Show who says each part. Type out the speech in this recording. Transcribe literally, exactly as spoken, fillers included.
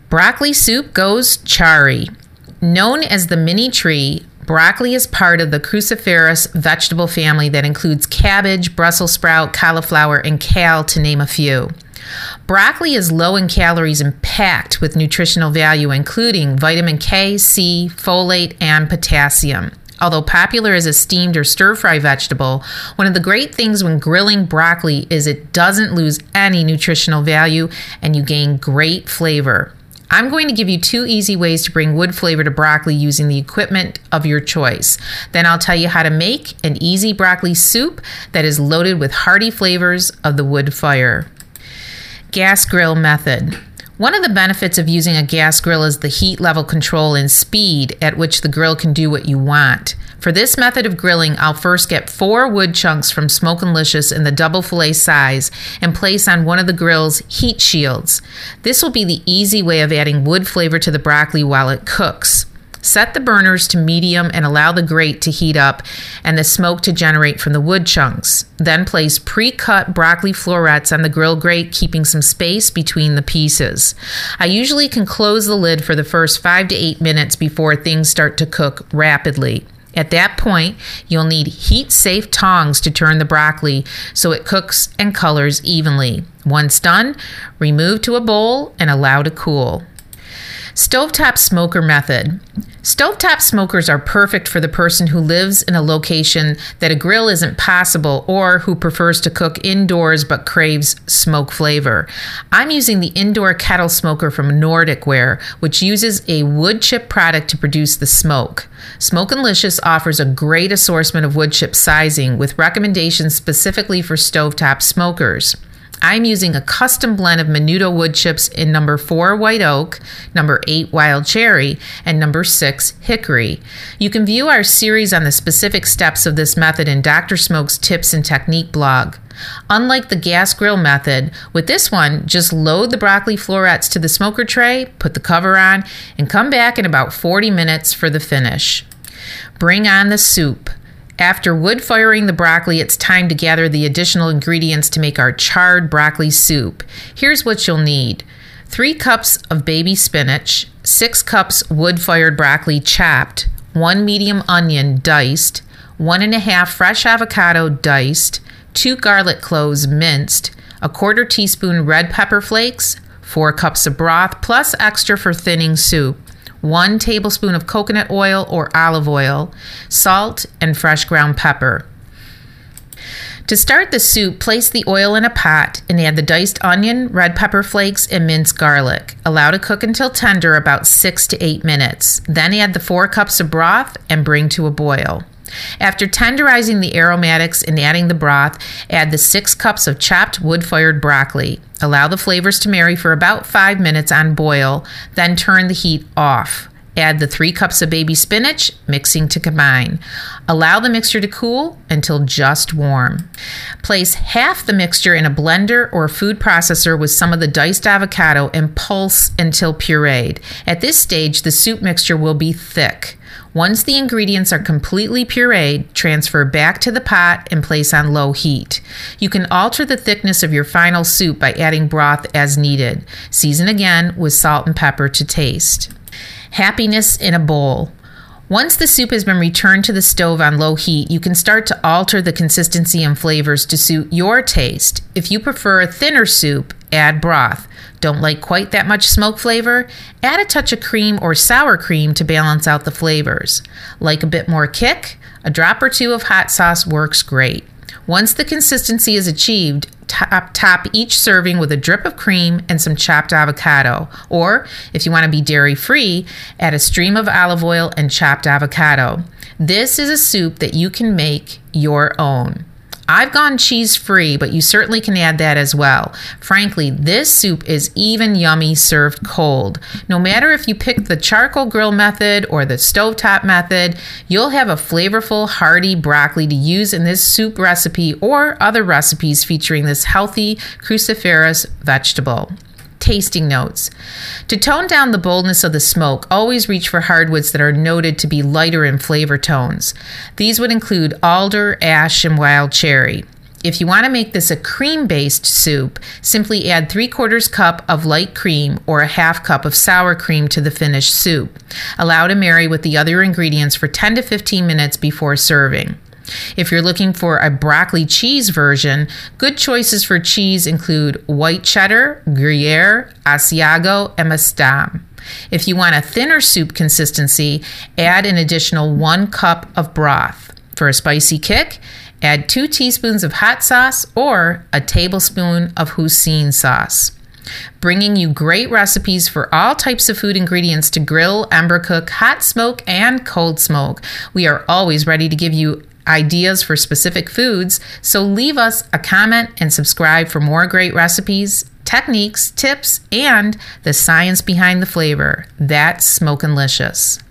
Speaker 1: Broccoli soup goes chari. Known as the mini tree, broccoli is part of the cruciferous vegetable family that includes cabbage, Brussels sprout, cauliflower, and kale, to name a few. Broccoli is low in calories and packed with nutritional value, including vitamin K, C, folate, and potassium. Although popular as a steamed or stir-fry vegetable, one of the great things when grilling broccoli is it doesn't lose any nutritional value and you gain great flavor. I'm going to give you two easy ways to bring wood flavor to broccoli using the equipment of your choice. Then I'll tell you how to make an easy broccoli soup that is loaded with hearty flavors of the wood fire. Gas grill method. One of the benefits of using a gas grill is the heat level control and speed at which the grill can do what you want. For this method of grilling, I'll first get four wood chunks from Smokin'Licious in the double fillet size and place on one of the grill's heat shields. This will be the easy way of adding wood flavor to the broccoli while it cooks. Set the burners to medium and allow the grate to heat up and the smoke to generate from the wood chunks. Then place pre-cut broccoli florets on the grill grate, keeping some space between the pieces. I usually can close the lid for the first five to eight minutes before things start to cook rapidly. At that point, you'll need heat-safe tongs to turn the broccoli so it cooks and colors evenly. Once done, remove to a bowl and allow to cool. Stovetop smoker method. Stovetop smokers are perfect for the person who lives in a location that a grill isn't possible or who prefers to cook indoors but craves smoke flavor. I'm using the indoor kettle smoker from Nordic Ware, which uses a wood chip product to produce the smoke. Smokin'Licious offers a great assortment of wood chip sizing with recommendations specifically for stovetop smokers. I'm using a custom blend of Menudo wood chips in number four white oak, number eight wild cherry, and number six hickory. You can view our series on the specific steps of this method in Doctor Smoke's Tips and Technique blog. Unlike the gas grill method, with this one, just load the broccoli florets to the smoker tray, put the cover on, and come back in about forty minutes for the finish. Bring on the soup. After wood firing the broccoli, it's time to gather the additional ingredients to make our charred broccoli soup. Here's what you'll need. Three cups of baby spinach, six cups wood-fired broccoli chopped, one medium onion diced, one and a half fresh avocado diced, two garlic cloves minced, a quarter teaspoon red pepper flakes, four cups of broth plus extra for thinning soup, one tablespoon of coconut oil or olive oil, salt, and fresh ground pepper. To start the soup, place the oil in a pot and add the diced onion, red pepper flakes, and minced garlic. Allow to cook until tender, about six to eight minutes. Then add the four cups of broth and bring to a boil. After tenderizing the aromatics and adding the broth, add the six cups of chopped wood-fired broccoli. Allow the flavors to marry for about five minutes on boil, then turn the heat off. Add the three cups of baby spinach, mixing to combine. Allow the mixture to cool until just warm. Place half the mixture in a blender or food processor with some of the diced avocado and pulse until pureed. At this stage, the soup mixture will be thick. Once the ingredients are completely pureed, transfer back to the pot and place on low heat. You can alter the thickness of your final soup by adding broth as needed. Season again with salt and pepper to taste. Happiness in a bowl. Once the soup has been returned to the stove on low heat, you can start to alter the consistency and flavors to suit your taste. If you prefer a thinner soup, add broth. Don't like quite that much smoke flavor? Add a touch of cream or sour cream to balance out the flavors. Like a bit more kick? A drop or two of hot sauce works great. Once the consistency is achieved, top, top each serving with a drip of cream and some chopped avocado. Or, if you want to be dairy-free, add a stream of olive oil and chopped avocado. This is a soup that you can make your own. I've gone cheese-free, but you certainly can add that as well. Frankly, this soup is even yummy served cold. No matter if you pick the charcoal grill method or the stovetop method, you'll have a flavorful, hearty broccoli to use in this soup recipe or other recipes featuring this healthy cruciferous vegetable. Tasting notes. To tone down the boldness of the smoke, always reach for hardwoods that are noted to be lighter in flavor tones. These would include alder, ash, and wild cherry. If you want to make this a cream-based soup, simply add three quarters cup of light cream or a half cup of sour cream to the finished soup. Allow to marry with the other ingredients for ten to fifteen minutes before serving. If you're looking for a broccoli cheese version, good choices for cheese include white cheddar, Gruyere, Asiago, and Mestam. If you want a thinner soup consistency, add an additional one cup of broth. For a spicy kick, add two teaspoons of hot sauce or a tablespoon of Hoisin sauce. Bringing you great recipes for all types of food ingredients to grill, ember cook, hot smoke, and cold smoke. We are always ready to give you ideas for specific foods, so leave us a comment and subscribe for more great recipes, techniques, tips, and the science behind the flavor. That's Smokin'Licious.